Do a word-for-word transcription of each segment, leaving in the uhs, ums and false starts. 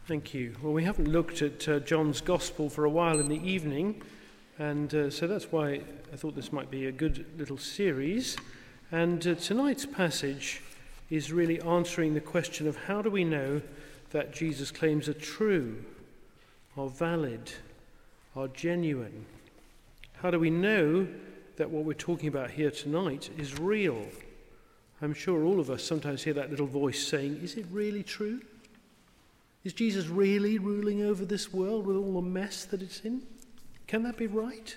Thank you. Well, we haven't looked at uh, John's Gospel for a while in the evening, and uh, so that's why I thought this might be a good little series. And uh, tonight's passage is really answering the question of how do we know that Jesus' claims are true, are valid, are genuine? How do we know that what we're talking about here tonight is real? I'm sure all of us sometimes hear that little voice saying, is it really true? Is Jesus really ruling over this world with all the mess that it's in? Can that be right?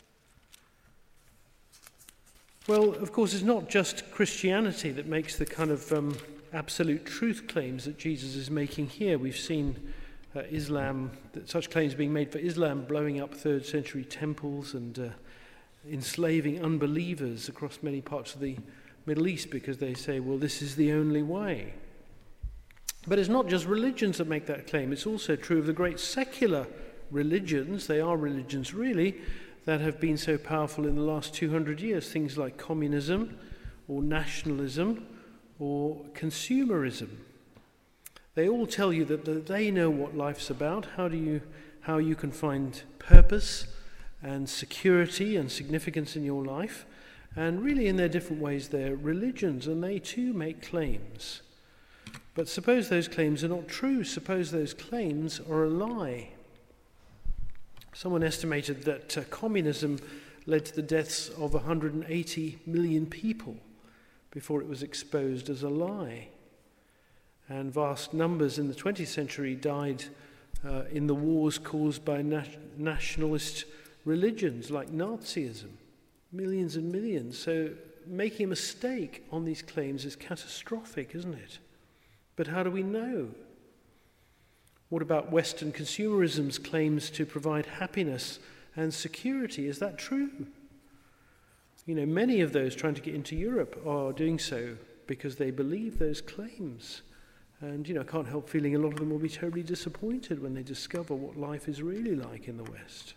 Well, of course, it's not just Christianity that makes the kind of um, absolute truth claims that Jesus is making here. We've seen uh, Islam, that such claims being made for Islam, blowing up third century temples and uh, enslaving unbelievers across many parts of the Middle East because they say, well, this is the only way. But it's not just religions that make that claim. It's also true of the great secular religions. They are religions, really, that have been so powerful in the last two hundred years. Things like communism or nationalism or consumerism. They all tell you that they know what life's about, how do you, how you can find purpose and security and significance in your life. And really, in their different ways, they're religions, and they too make claims. But suppose those claims are not true. Suppose those claims are a lie. Someone estimated that uh, communism led to the deaths of one hundred eighty million people before it was exposed as a lie. And vast numbers in the twentieth century died uh, in the wars caused by na- nationalist religions like Nazism. Millions and millions. So making a mistake on these claims is catastrophic, isn't it? But how do we know? What about Western consumerism's claims to provide happiness and security? Is that true? You know, many of those trying to get into Europe are doing so because they believe those claims. And, you know, I can't help feeling a lot of them will be terribly disappointed when they discover what life is really like in the West.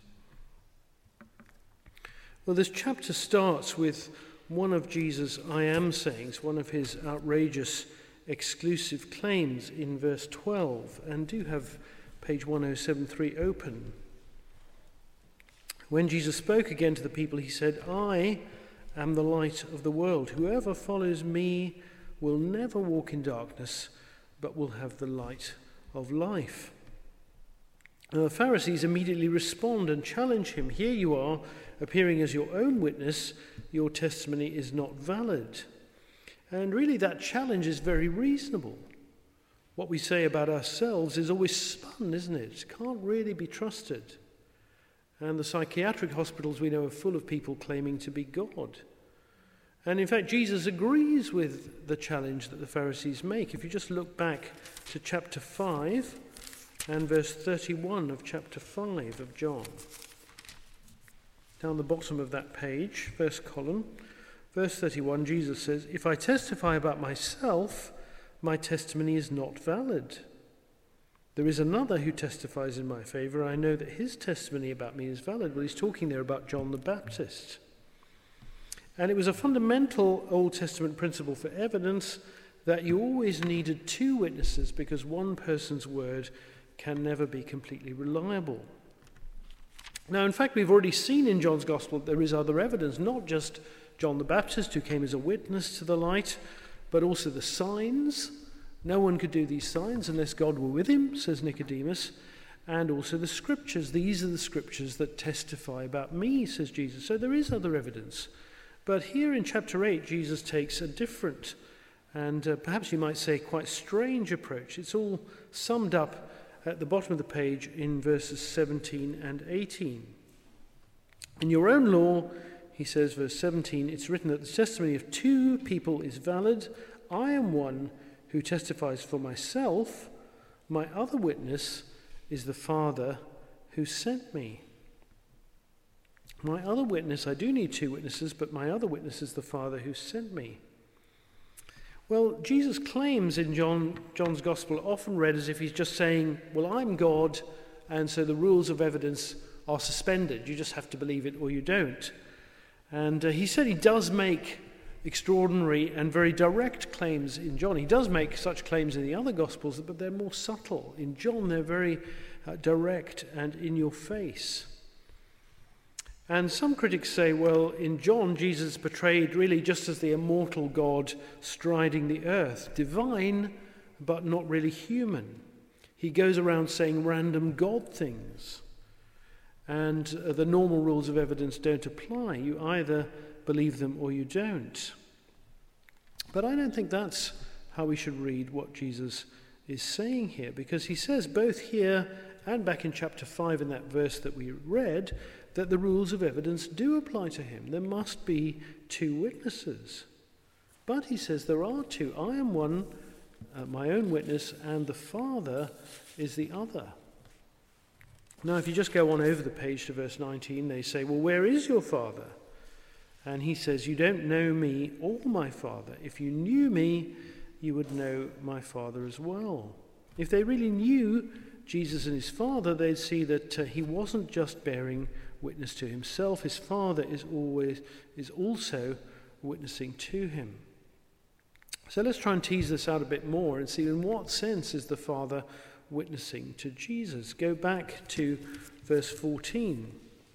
Well, this chapter starts with one of Jesus' I am sayings, one of his outrageous exclusive claims in verse twelve, and do have page one oh seven three open. When Jesus spoke again to the people, he said, I am the light of the world. Whoever follows me will never walk in darkness, but will have the light of life. Now, the Pharisees immediately respond and challenge him. Here you are, appearing as your own witness. Your testimony is not valid. And really that challenge is very reasonable. What we say about ourselves is always spun, isn't it? It can't really be trusted. And the psychiatric hospitals we know are full of people claiming to be God. And in fact, Jesus agrees with the challenge that the Pharisees make. If you just look back to chapter five and verse thirty-one of chapter five of John. Down the bottom of that page, first column, verse thirty-one, Jesus says, if I testify about myself, my testimony is not valid. There is another who testifies in my favor. I know that his testimony about me is valid. Well, he's talking there about John the Baptist. And it was a fundamental Old Testament principle for evidence that you always needed two witnesses because one person's word can never be completely reliable. Now, in fact, we've already seen in John's Gospel that there is other evidence, not just John the Baptist, who came as a witness to the light, but also the signs. No one could do these signs unless God were with him, says Nicodemus. And also the scriptures. These are the scriptures that testify about me, says Jesus. So there is other evidence. But here in chapter eight, Jesus takes a different and uh, perhaps you might say quite strange approach. It's all summed up at the bottom of the page in verses seventeen and eighteen. In your own law, he says, verse seventeen, it's written that the testimony of two people is valid. I am one who testifies for myself. My other witness is the Father who sent me. My other witness, I do need two witnesses, but my other witness is the Father who sent me. Well, Jesus' claims in John, John's Gospel are often read as if he's just saying, well, I'm God, and so the rules of evidence are suspended. You just have to believe it or you don't. And uh, he said he does make extraordinary and very direct claims in John. He does make such claims in the other Gospels, but they're more subtle. In John, they're very uh, direct and in your face. And some critics say, well, in John, Jesus is portrayed really just as the immortal God striding the earth, divine, but not really human. He goes around saying random God things. And uh, the normal rules of evidence don't apply. You either believe them or you don't. But I don't think that's how we should read what Jesus is saying here, because he says both here and back in chapter five in that verse that we read that the rules of evidence do apply to him. There must be two witnesses. But he says there are two. I am one, uh, my own witness, and the Father is the other. Now, if you just go on over the page to verse nineteen, they say, well, where is your Father? And he says, you don't know me or my Father. If you knew me, you would know my Father as well. If they really knew Jesus and his Father, they'd see that uh, he wasn't just bearing witness to himself. His Father is always is also witnessing to him. So let's try and tease this out a bit more and see in what sense is the Father witnessing to Jesus. Go back to verse fourteen.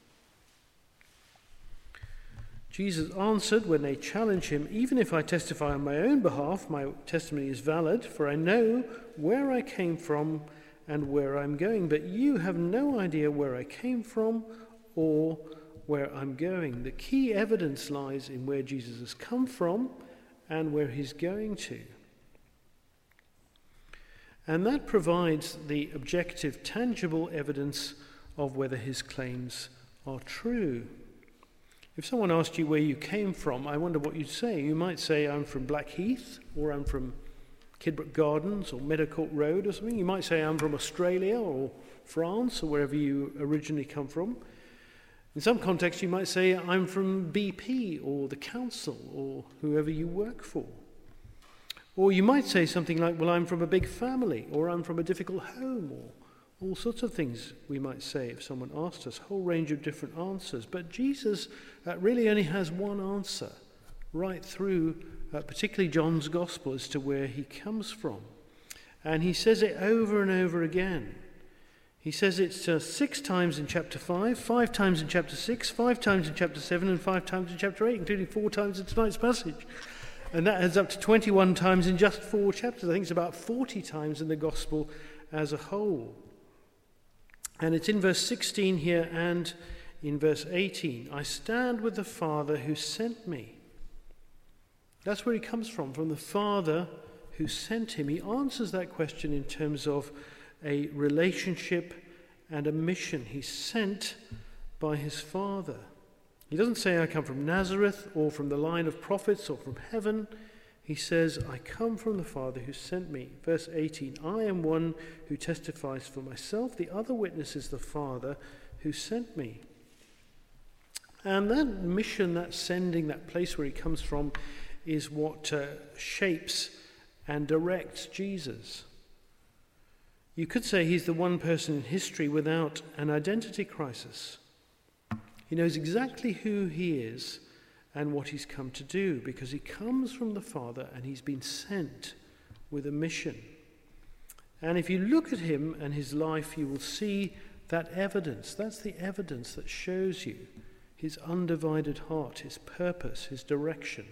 Jesus answered when they challenged him, even if I testify on my own behalf, my testimony is valid, for I know where I came from and where I'm going. But you have no idea where I came from or where I'm going. The key evidence lies in where Jesus has come from and where he's going to. And that provides the objective, tangible evidence of whether his claims are true. If someone asked you where you came from, I wonder what you'd say. You might say, I'm from Blackheath, or I'm from Kidbrooke Gardens, or Meadowcourt Road, or something. You might say, I'm from Australia, or France, or wherever you originally come from. In some contexts, you might say, I'm from B P, or the council, or whoever you work for. Or you might say something like, well, I'm from a big family, or I'm from a difficult home, or all sorts of things we might say if someone asked us, a whole range of different answers. But Jesus uh, really only has one answer right through, uh, particularly John's Gospel, as to where he comes from. And he says it over and over again. He says it uh, six times in chapter five, five times in chapter six, five times in chapter seven, and five times in chapter eight, including four times in tonight's passage. And that adds up to twenty-one times in just four chapters. I think it's about forty times in the Gospel as a whole. And it's in verse sixteen here and in verse eighteen. I stand with the Father who sent me. That's where he comes from, from the Father who sent him. He answers that question in terms of a relationship and a mission. He's sent by his Father. He doesn't say, I come from Nazareth or from the line of prophets or from heaven. He says, I come from the Father who sent me. Verse eighteen, I am one who testifies for myself. The other witness is the Father who sent me. And that mission, that sending, that place where he comes from, is what uh, shapes and directs Jesus. You could say he's the one person in history without an identity crisis. He knows exactly who he is and what he's come to do, because he comes from the Father and he's been sent with a mission. And if you look at him and his life, you will see that evidence. That's the evidence that shows you his undivided heart, his purpose, his direction.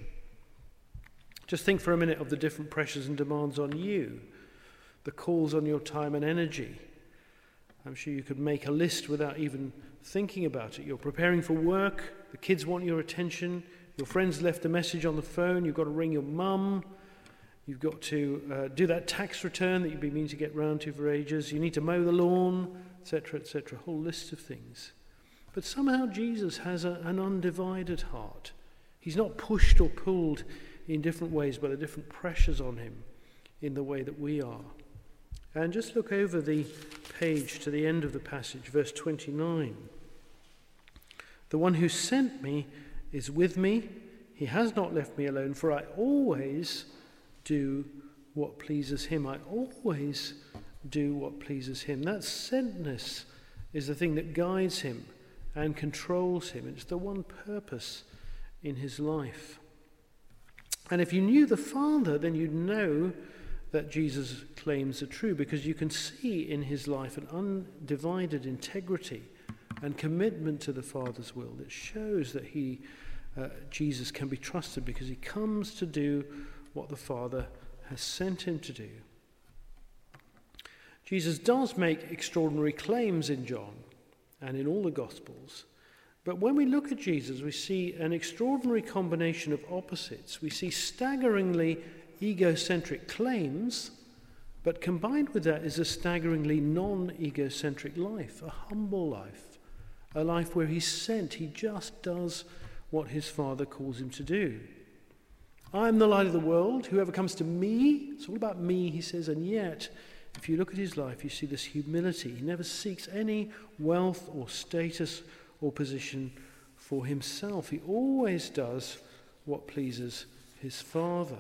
Just think for a minute of the different pressures and demands on you, the calls on your time and energy. I'm sure you could make a list without even thinking about it. You're preparing for work, the kids want your attention, your friends left a message on the phone, you've got to ring your mum, you've got to uh, do that tax return that you've been meaning to get round to for ages, you need to mow the lawn, et cetera, et cetera, a whole list of things. But somehow Jesus has a, an undivided heart. He's not pushed or pulled in different ways by the different pressures on him in the way that we are. And just look over the page to the end of the passage, verse twenty-nine. The one who sent me is with me. He has not left me alone, for I always do what pleases him. I always do what pleases him. That sentness is the thing that guides him and controls him. It's the one purpose in his life. And if you knew the Father, then you'd know that Jesus' claims are true, because you can see in his life an undivided integrity and commitment to the Father's will that shows that he, uh, Jesus, can be trusted, because he comes to do what the Father has sent him to do. Jesus does make extraordinary claims in John and in all the Gospels. But when we look at Jesus, we see an extraordinary combination of opposites. We see staggeringly egocentric claims, but combined with that is a staggeringly non-egocentric life, a humble life, a life where he's sent. He just does what his Father calls him to do. I am the light of the world. Whoever comes to me, it's all about me, he says, and yet, if you look at his life, you see this humility. He never seeks any wealth or status or position for himself. He always does what pleases his Father.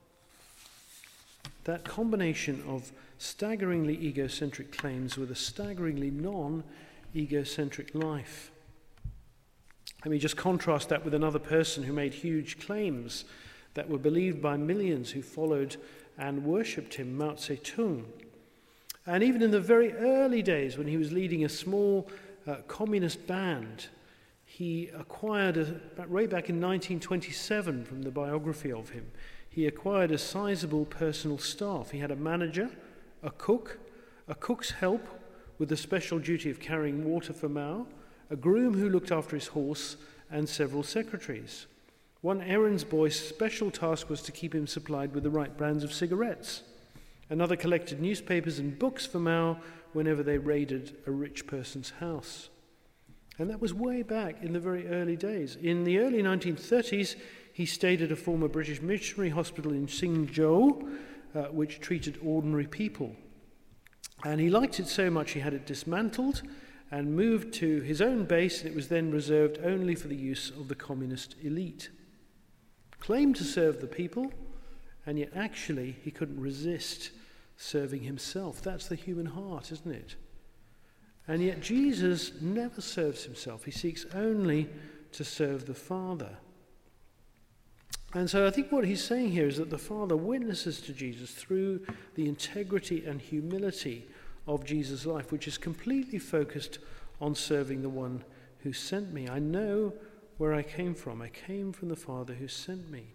That combination of staggeringly egocentric claims with a staggeringly non-egocentric life. Let me just contrast that with another person who made huge claims that were believed by millions who followed and worshipped him, Mao Zedong. And even in the very early days, when he was leading a small uh, communist band, he acquired, a, way back in nineteen twenty-seven from the biography of him, he acquired a sizable personal staff. He had a manager, a cook, a cook's help with the special duty of carrying water for Mao, a groom who looked after his horse, and several secretaries. One errands boy's special task was to keep him supplied with the right brands of cigarettes. Another collected newspapers and books for Mao whenever they raided a rich person's house. And that was way back in the very early days. In the early nineteen thirties, he stayed at a former British missionary hospital in Xinzhou, uh, which treated ordinary people. And he liked it so much he had it dismantled and moved to his own base, and it was then reserved only for the use of the communist elite. Claimed to serve the people, and yet actually he couldn't resist serving himself. That's the human heart, isn't it? And yet Jesus never serves himself. He seeks only to serve the Father. And so I think what he's saying here is that the Father witnesses to Jesus through the integrity and humility of Jesus' life, which is completely focused on serving the one who sent me. I know where I came from. I came from the Father who sent me.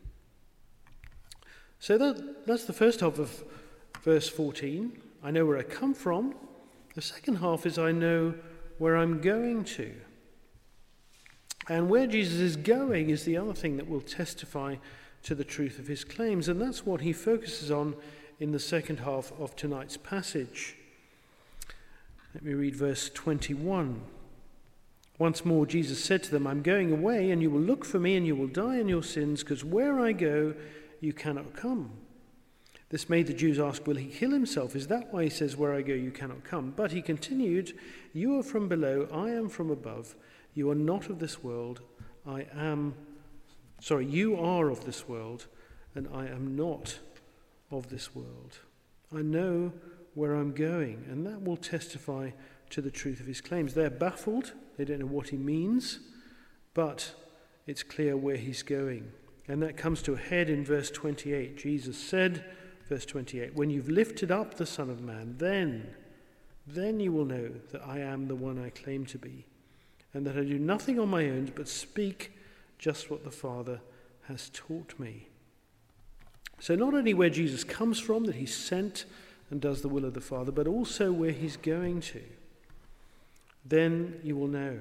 So that, that's the first half of verse fourteen. I know where I come from. The second half is I know where I'm going to. And where Jesus is going is the other thing that will testify to the truth of his claims. And that's what he focuses on in the second half of tonight's passage. Let me read verse twenty-one. Once more Jesus said to them, I'm going away, and you will look for me, and you will die in your sins, because where I go, you cannot come. This made the Jews ask, will he kill himself? Is that why he says, where I go, you cannot come? But he continued, you are from below, I am from above. You are not of this world, I am, sorry, you are of this world, and I am not of this world. I know where I'm going, and that will testify to the truth of his claims. They're baffled, they don't know what he means, but it's clear where he's going. And that comes to a head in verse twenty-eight. Jesus said, verse twenty-eight, when you've lifted up the Son of Man, then, then you will know that I am the one I claim to be, and that I do nothing on my own, but speak just what the Father has taught me. So not only where Jesus comes from, that he's sent and does the will of the Father, but also where he's going to. Then you will know.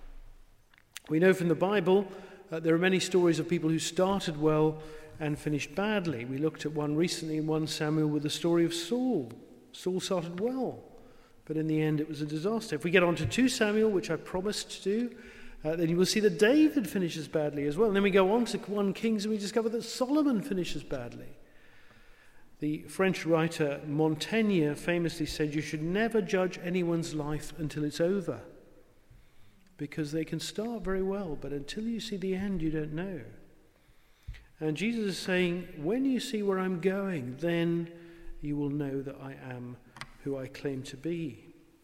We know from the Bible uh, there are many stories of people who started well and finished badly. We looked at one recently in First Samuel with the story of Saul. Saul started well, but in the end it was a disaster. If we get on to Second Samuel, which I promised to do, uh, then you will see that David finishes badly as well. And then we go on to First Kings and we discover that Solomon finishes badly. The French writer Montaigne famously said, you should never judge anyone's life until it's over, because they can start very well, but until you see the end, you don't know. And Jesus is saying, when you see where I'm going, then you will know that I am who I claim to be.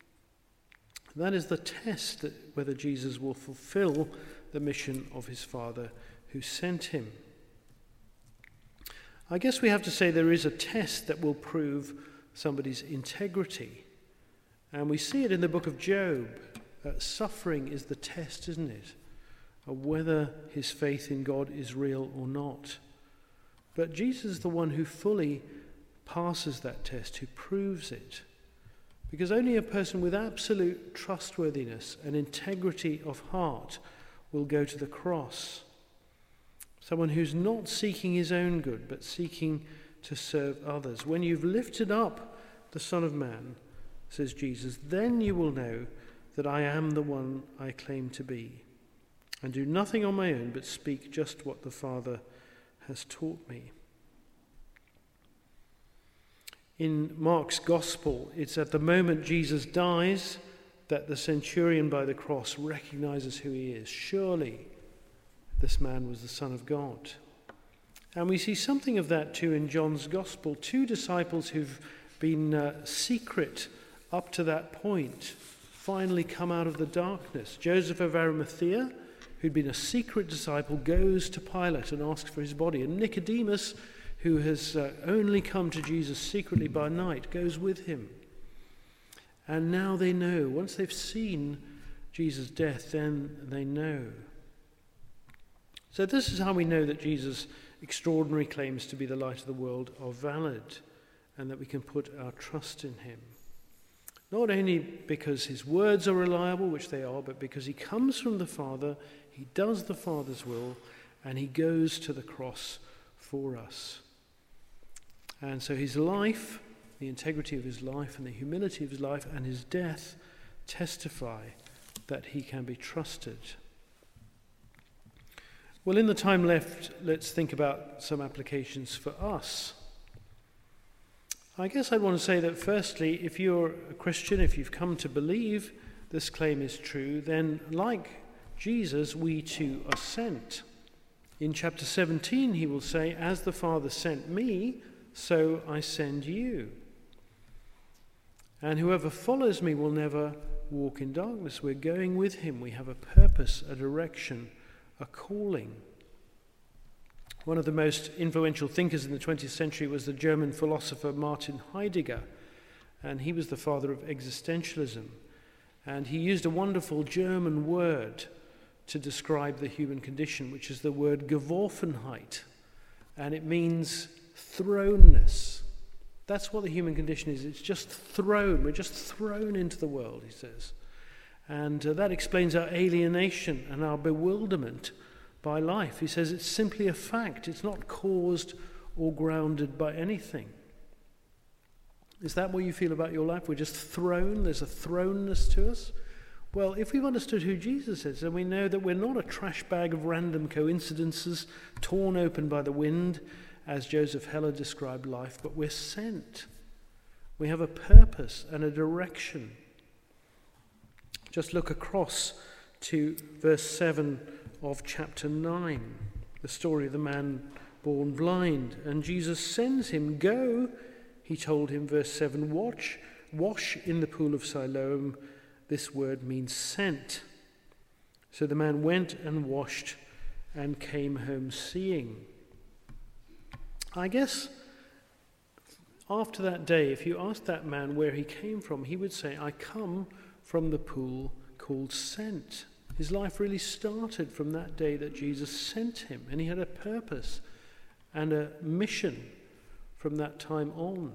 That is the test that whether Jesus will fulfill the mission of his Father who sent him. I guess we have to say there is a test that will prove somebody's integrity. And we see it in the book of Job. Uh, suffering is the test, isn't it, of whether his faith in God is real or not. But Jesus is the one who fully passes that test, who proves it. Because only a person with absolute trustworthiness and integrity of heart will go to the cross. Someone who's not seeking his own good, but seeking to serve others. When you've lifted up the Son of Man, says Jesus, then you will know that I am the one I claim to be, and do nothing on my own, but speak just what the Father has taught me. In Mark's Gospel, it's at the moment Jesus dies that the centurion by the cross recognizes who he is. Surely this man was the Son of God. And we see something of that too in John's Gospel. Two disciples who've been uh, secret up to that point finally come out of the darkness. Joseph of Arimathea, who'd been a secret disciple, goes to Pilate and asks for his body. And Nicodemus, who has uh, only come to Jesus secretly by night, goes with him. And now they know. Once they've seen Jesus' death, then they know. So this is how we know that Jesus' extraordinary claims to be the light of the world are valid, and that we can put our trust in him. Not only because his words are reliable, which they are, but because he comes from the Father, he does the Father's will, and he goes to the cross for us. And so his life, the integrity of his life and the humility of his life and his death testify that he can be trusted. Well, in the time left, let's think about some applications for us. I guess I'd want to say that firstly, if you're a Christian, if you've come to believe this claim is true, then like Jesus, we too are sent. In chapter seventeen, he will say, as the Father sent me, so I send you. And whoever follows me will never walk in darkness. We're going with him. We have a purpose, a direction, a calling. One of the most influential thinkers in the twentieth century was the German philosopher Martin Heidegger, and he was the father of existentialism. And he used a wonderful German word to describe the human condition, which is the word Geworfenheit, and it means thrownness. That's what the human condition is. It's just thrown. We're just thrown into the world, he says. And uh, that explains our alienation and our bewilderment by life. He says it's simply a fact. It's not caused or grounded by anything. Is that what you feel about your life? We're just thrown. There's a thrownness to us. Well, if we've understood who Jesus is, then we know that we're not a trash bag of random coincidences torn open by the wind, as Joseph Heller described life, but we're sent. We have a purpose and a direction. Just look across to verse seven of chapter nine, the story of the man born blind. And Jesus sends him, go, he told him, verse seven, watch, wash in the pool of Siloam. This word means sent. So the man went and washed and came home seeing. I guess after that day, if you asked that man where he came from, he would say, I come from the pool called Sent. His life really started from that day that Jesus sent him, and he had a purpose and a mission from that time on.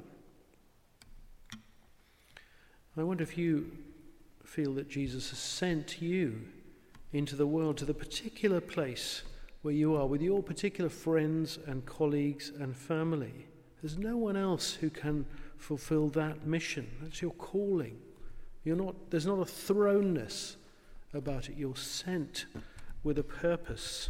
I wonder if you feel that Jesus has sent you into the world, to the particular place where you are, with your particular friends and colleagues and family. There's no one else who can fulfill that mission. That's your calling. You're not, there's not a thrownness about it. You're sent with a purpose.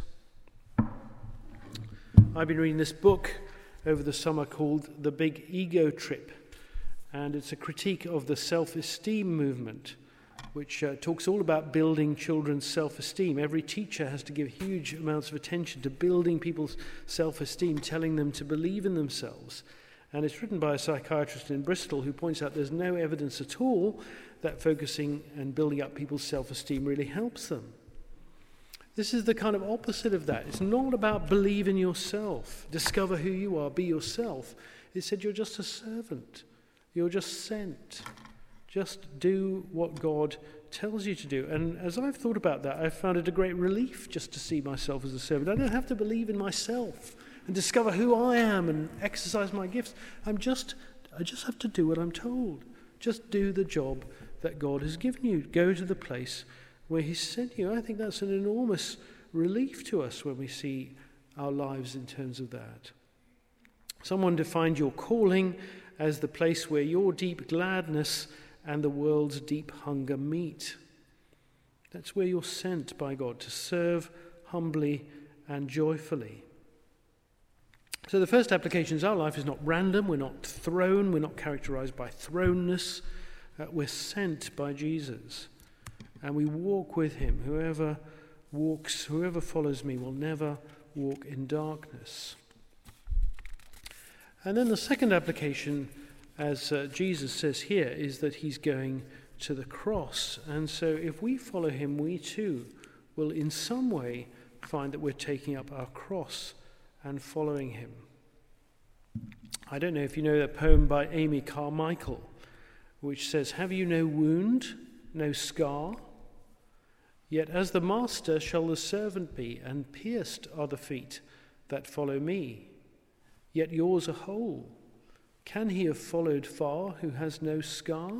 I've been reading this book over the summer called The Big Ego Trip, and it's a critique of the self-esteem movement, which uh, talks all about building children's self-esteem. Every teacher has to give huge amounts of attention to building people's self-esteem, telling them to believe in themselves. And it's written by a psychiatrist in Bristol who points out there's no evidence at all that focusing and building up people's self-esteem really helps them. This is the kind of opposite of that. It's not about believe in yourself, discover who you are, be yourself. It said you're just a servant. You're just sent. Just do what God tells you to do. And as I've thought about that, I've found it a great relief just to see myself as a servant. I don't have to believe in myself and discover who I am and exercise my gifts. I'm just, I just have to do what I'm told. Just do the job that God has given you. Go to the place where He's sent you. I think that's an enormous relief to us when we see our lives in terms of that. Someone defined your calling as the place where your deep gladness and the world's deep hunger meet. That's where you're sent by God, to serve humbly and joyfully. So the first application is our life is not random, we're not thrown, we're not characterized by thrownness, uh, we're sent by Jesus. And we walk with Him. Whoever walks, whoever follows me will never walk in darkness. And then the second application, as uh, Jesus says here, is that He's going to the cross. And so if we follow Him, we too will in some way find that we're taking up our cross and following Him. I don't know if you know that poem by Amy Carmichael, which says, "Have you no wound, no scar? Yet as the master shall the servant be, and pierced are the feet that follow me. Yet yours are whole. Can he have followed far who has no scar?"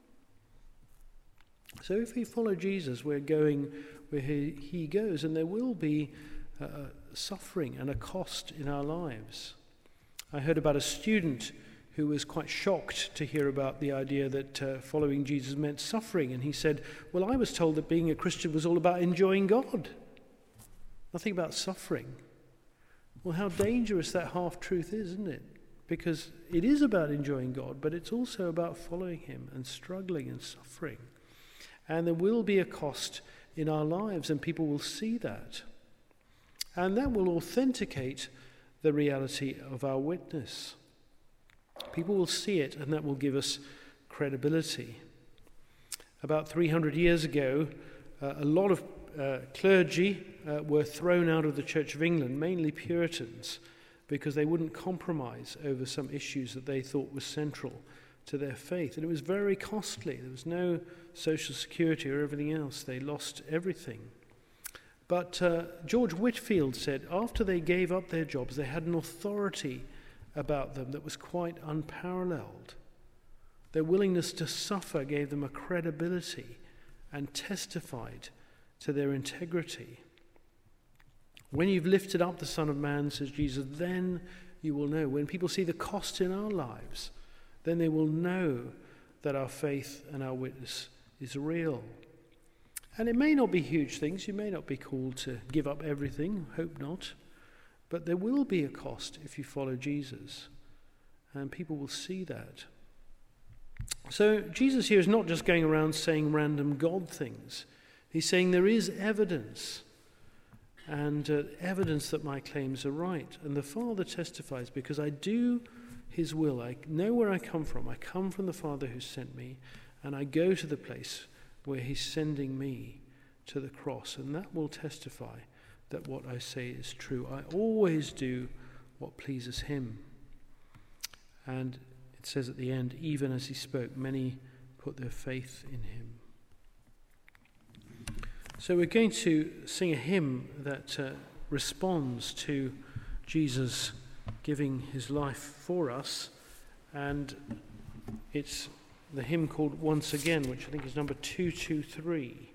So if we follow Jesus, we're going where he, he goes, and there will be uh, suffering and a cost in our lives. I heard about a student who was quite shocked to hear about the idea that uh, following Jesus meant suffering. And he said, well, I was told that being a Christian was all about enjoying God, nothing about suffering. Well, how dangerous that half-truth is, isn't it? Because it is about enjoying God, but it's also about following Him and struggling and suffering. And there will be a cost in our lives, and people will see that. And that will authenticate the reality of our witness. People will see it, and that will give us credibility. About three hundred years ago, uh, a lot of uh, clergy uh, were thrown out of the Church of England, mainly Puritans, because they wouldn't compromise over some issues that they thought were central to their faith. And it was very costly. There was no social security or everything else. They lost everything. But uh, George Whitefield said after they gave up their jobs, they had an authority about them that was quite unparalleled. Their willingness to suffer gave them a credibility and testified to their integrity. When you've lifted up the Son of Man, says Jesus, then you will know. When people see the cost in our lives, then they will know that our faith and our witness is real. And it may not be huge things. You may not be called to give up everything. Hope not. But there will be a cost if you follow Jesus. And people will see that. So Jesus here is not just going around saying random God things. He's saying there is evidence. And uh, evidence that my claims are right. And the Father testifies, because I do His will. I know where I come from. I come from the Father who sent me. And I go to the place where He's sending me, to the cross. And that will testify that what I say is true. I always do what pleases Him. And it says at the end, even as He spoke, many put their faith in Him. So we're going to sing a hymn that uh, responds to Jesus giving His life for us. And it's the hymn called Once Again, which I think is number two two three.